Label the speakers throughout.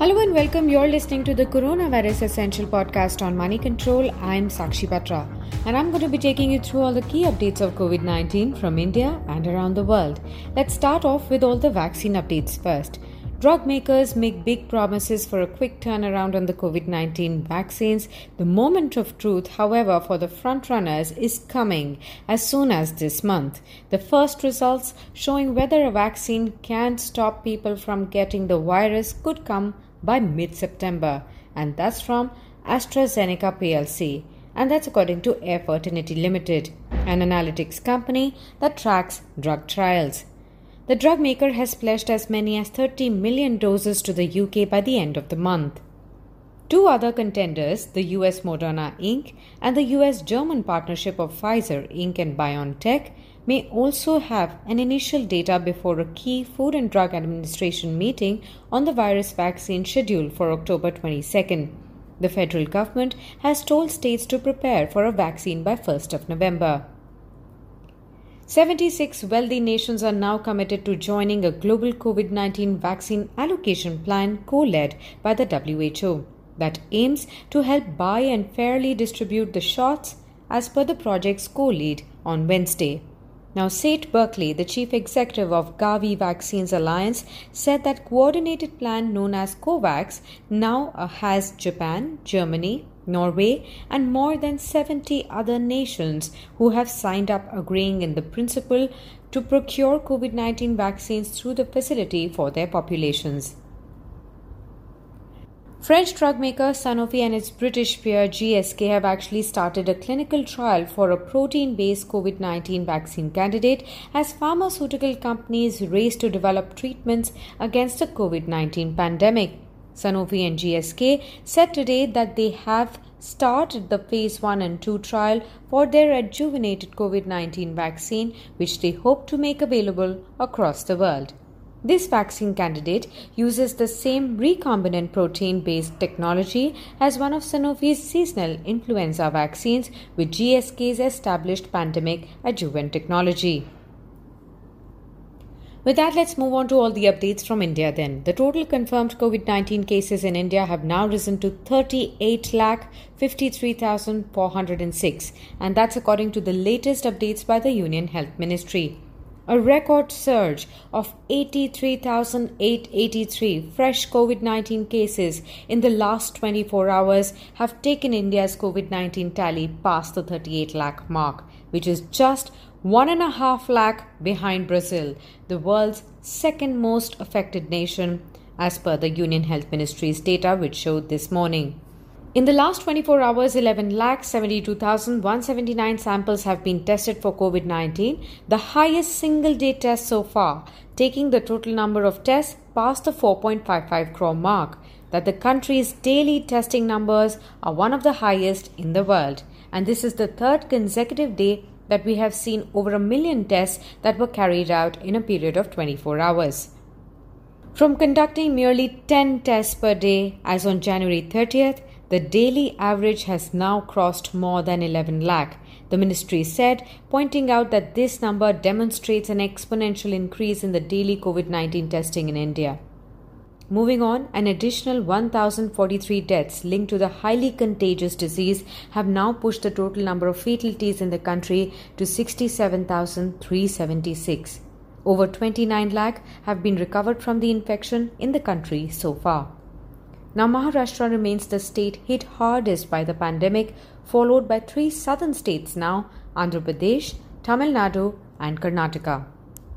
Speaker 1: Hello and welcome. You're listening to the Coronavirus Essential Podcast on Money Control. I'm Sakshi Patra and I'm going to be taking you through all the key updates of COVID-19 from India and around the world. Let's start off with all the vaccine updates first. Drug makers make big promises for a quick turnaround on the COVID-19 vaccines. The moment of truth, however, for the frontrunners is coming as soon as this month. The first results showing whether a vaccine can stop people from getting the virus could come by mid-September, and that's from AstraZeneca plc. And that's according to Air Fertility Limited, an analytics company that tracks drug trials. The drug maker has pledged as many as 30 million doses to the UK by the end of the month. Two other contenders, the US Moderna Inc. and the US-German partnership of Pfizer Inc. and BioNTech, may also have an initial data before a key Food and Drug Administration meeting on the virus vaccine scheduled for October 22nd. The federal government has told states to prepare for a vaccine by 1st of November. 76 wealthy nations are now committed to joining a global COVID-19 vaccine allocation plan co-led by the WHO that aims to help buy and fairly distribute the shots as per the project's co-lead on Wednesday. Now, Seth Berkley, the chief executive of Gavi Vaccines Alliance, said that coordinated plan known as COVAX now has Japan, Germany, Norway, and more than 70 other nations who have signed up agreeing in the principle to procure COVID-19 vaccines through the facility for their populations. French drug maker Sanofi and its British peer GSK have actually started a clinical trial for a protein-based COVID-19 vaccine candidate as pharmaceutical companies race to develop treatments against the COVID-19 pandemic. Sanofi and GSK said today that they have started the phase 1 and 2 trial for their adjuvanted COVID-19 vaccine, which they hope to make available across the world. This vaccine candidate uses the same recombinant protein-based technology as one of Sanofi's seasonal influenza vaccines with GSK's established pandemic adjuvant technology. With that, let's move on to all the updates from India then. The total confirmed COVID-19 cases in India have now risen to 38,53,406, and that's according to the latest updates by the Union Health Ministry. A record surge of 83,883 fresh COVID-19 cases in the last 24 hours have taken India's COVID-19 tally past the 38 lakh mark, which is just 1.5 lakh behind Brazil, the world's second most affected nation, as per the Union Health Ministry's data, which showed this morning. In the last 24 hours, 11,72,179 samples have been tested for COVID-19, the highest single-day test so far, taking the total number of tests past the 4.55 crore mark. That the country's daily testing numbers are one of the highest in the world. And this is the third consecutive day that we have seen over 1 million tests that were carried out in a period of 24 hours. From conducting merely 10 tests per day as on January 30th, the daily average has now crossed more than 11 lakh, the ministry said, pointing out that this number demonstrates an exponential increase in the daily COVID-19 testing in India. Moving on, an additional 1,043 deaths linked to the highly contagious disease have now pushed the total number of fatalities in the country to 67,376. Over 29 lakh have been recovered from the infection in the country so far. Now, Maharashtra remains the state hit hardest by the pandemic, followed by 3 southern states now, Andhra Pradesh, Tamil Nadu and Karnataka.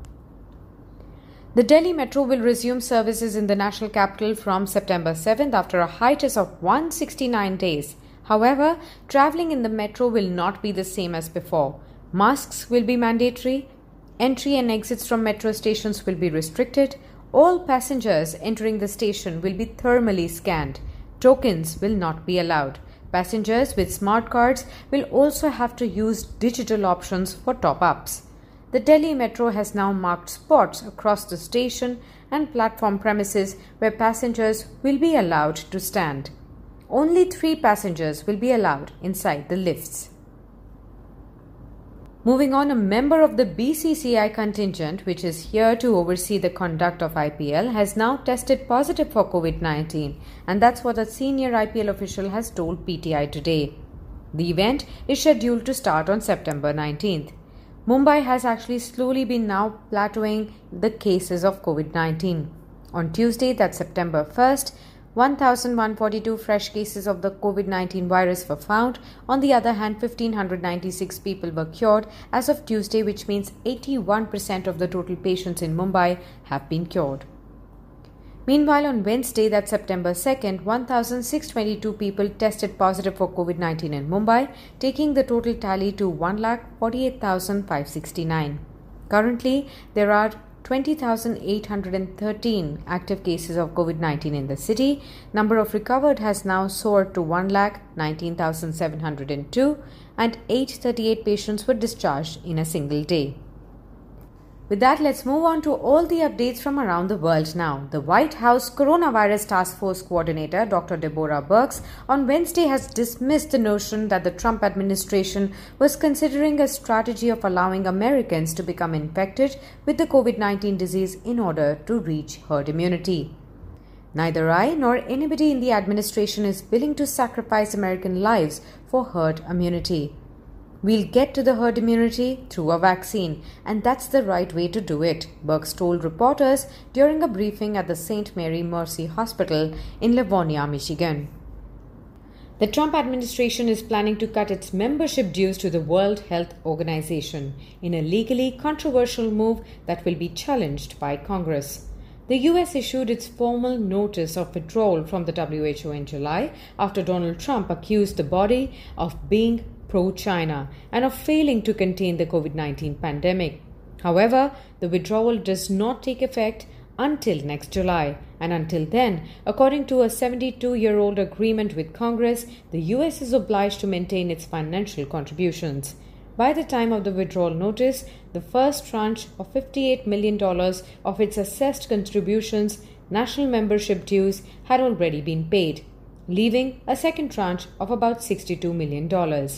Speaker 1: The Delhi Metro will resume services in the national capital from September 7th after a hiatus of 169 days. However, travelling in the metro will not be the same as before. Masks will be mandatory, entry and exits from metro stations will be restricted, all passengers entering the station will be thermally scanned. Tokens will not be allowed. Passengers with smart cards will also have to use digital options for top-ups. The Delhi Metro has now marked spots across the station and platform premises where passengers will be allowed to stand. Only 3 passengers will be allowed inside the lifts. Moving on, a member of the BCCI contingent, which is here to oversee the conduct of IPL, has now tested positive for COVID-19, and that's what a senior IPL official has told PTI today. The event is scheduled to start on September 19th. Mumbai has actually slowly been now plateauing the cases of COVID-19. On Tuesday, that's September 1st, 1,142 fresh cases of the COVID-19 virus were found. On the other hand, 1,596 people were cured as of Tuesday, which means 81% of the total patients in Mumbai have been cured. Meanwhile, on Wednesday, that's September 2nd, 1,622 people tested positive for COVID-19 in Mumbai, taking the total tally to 1,48,569. Currently, there are 20,813 active cases of COVID-19 in the city. Number of recovered has now soared to 1,19,702 and 838 patients were discharged in a single day. With that, let's move on to all the updates from around the world now. The White House Coronavirus Task Force Coordinator, Dr. Deborah Birx, on Wednesday has dismissed the notion that the Trump administration was considering a strategy of allowing Americans to become infected with the COVID-19 disease in order to reach herd immunity. Neither I nor anybody in the administration is willing to sacrifice American lives for herd immunity. We'll get to the herd immunity through a vaccine, and that's the right way to do it, Birx told reporters during a briefing at the St. Mary Mercy Hospital in Livonia, Michigan. The Trump administration is planning to cut its membership dues to the World Health Organization in a legally controversial move that will be challenged by Congress. The US issued its formal notice of withdrawal from the WHO in July after Donald Trump accused the body of being pro-China and of failing to contain the COVID-19 pandemic. However, the withdrawal does not take effect until next July, and until then, according to a 72-year-old agreement with Congress, the US is obliged to maintain its financial contributions. By the time of the withdrawal notice, the first tranche of $58 million of its assessed contributions, national membership dues, had already been paid, leaving a second tranche of about $62 million.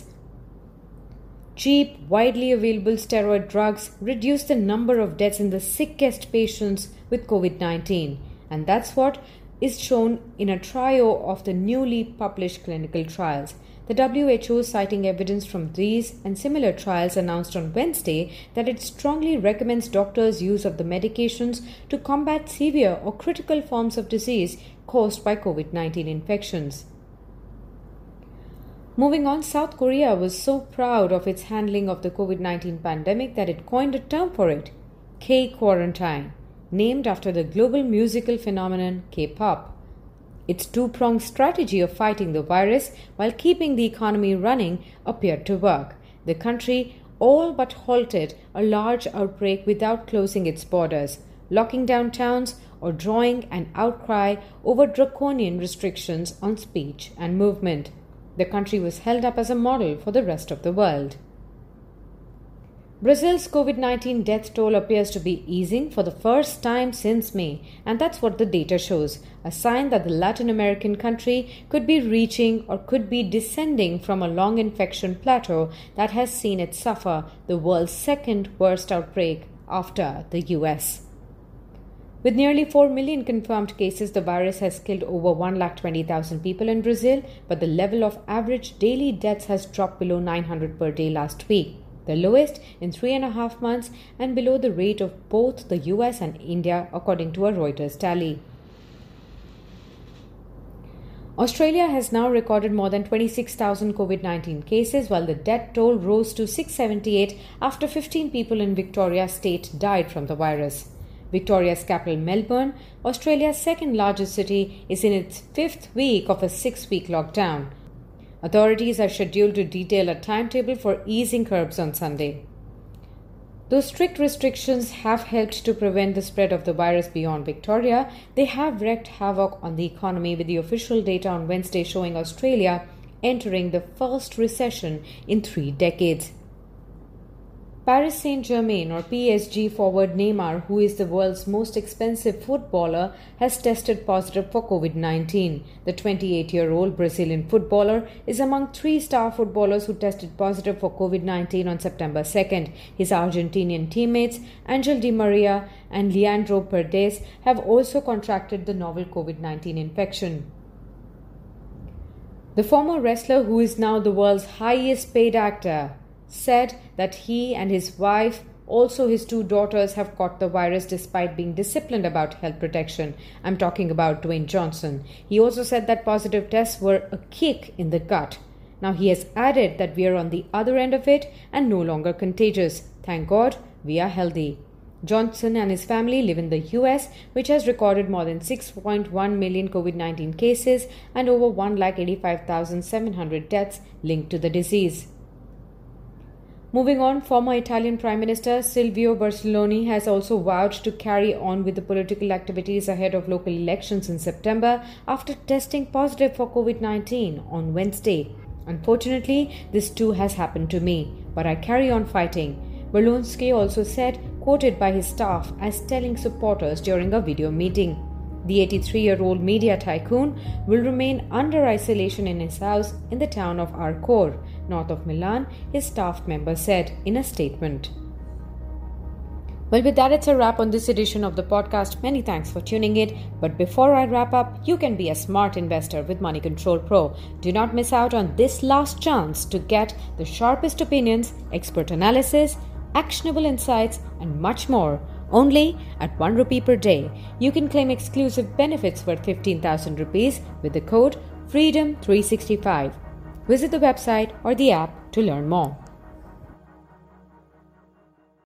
Speaker 1: Cheap, widely available steroid drugs reduce the number of deaths in the sickest patients with COVID-19, and that's what is shown in a trio of the newly published clinical trials. The WHO, citing evidence from these and similar trials, announced on Wednesday that it strongly recommends doctors' use of the medications to combat severe or critical forms of disease caused by COVID-19 infections. Moving on, South Korea was so proud of its handling of the COVID-19 pandemic that it coined a term for it, K-quarantine, named after the global musical phenomenon K-pop. Its two-pronged strategy of fighting the virus while keeping the economy running appeared to work. The country all but halted a large outbreak without closing its borders, locking down towns, or drawing an outcry over draconian restrictions on speech and movement. The country was held up as a model for the rest of the world. Brazil's COVID-19 death toll appears to be easing for the first time since May, and that's what the data shows, a sign that the Latin American country could be reaching or could be descending from a long infection plateau that has seen it suffer the world's second worst outbreak after the US. With nearly 4 million confirmed cases, the virus has killed over 120,000 people in Brazil, but the level of average daily deaths has dropped below 900 per day last week, the lowest in 3.5 months and below the rate of both the US and India, according to a Reuters tally. Australia has now recorded more than 26,000 COVID-19 cases, while the death toll rose to 678 after 15 people in Victoria State died from the virus. Victoria's capital, Melbourne, Australia's second largest city, is in its 5th week of a 6-week lockdown. Authorities are scheduled to detail a timetable for easing curbs on Sunday. Though strict restrictions have helped to prevent the spread of the virus beyond Victoria, they have wreaked havoc on the economy, with the official data on Wednesday showing Australia entering the first recession in 3 decades. Paris Saint-Germain or PSG forward Neymar, who is the world's most expensive footballer, has tested positive for COVID-19. The 28-year-old Brazilian footballer is among 3 star footballers who tested positive for COVID-19 on September 2nd. His Argentinian teammates Angel Di Maria and Leandro Paredes have also contracted the novel COVID-19 infection. The former wrestler, who is now the world's highest paid actor, said that he and his wife, also his 2 daughters, have caught the virus despite being disciplined about health protection. I'm talking about Dwayne Johnson. He also said that positive tests were a kick in the gut. Now he has added that we are on the other end of it and no longer contagious. Thank God we are healthy. Johnson and his family live in the US, which has recorded more than 6.1 million COVID-19 cases and over 185,700 deaths linked to the disease. Moving on, former Italian Prime Minister Silvio Berlusconi has also vowed to carry on with the political activities ahead of local elections in September after testing positive for COVID-19 on Wednesday. Unfortunately, this too has happened to me, but I carry on fighting. Berlusconi also said, quoted by his staff as telling supporters during a video meeting. The 83-year-old media tycoon will remain under isolation in his house in the town of Arcore, north of Milan, his staff member said in a statement. Well, with that, it's a wrap on this edition of the podcast. Many thanks for tuning in. But before I wrap up, you can be a smart investor with Money Control Pro. Do not miss out on this last chance to get the sharpest opinions, expert analysis, actionable insights, and much more. Only at 1 rupee per day. You can claim exclusive benefits worth 15,000 rupees with the code FREEDOM365. Visit the website or the app to learn more.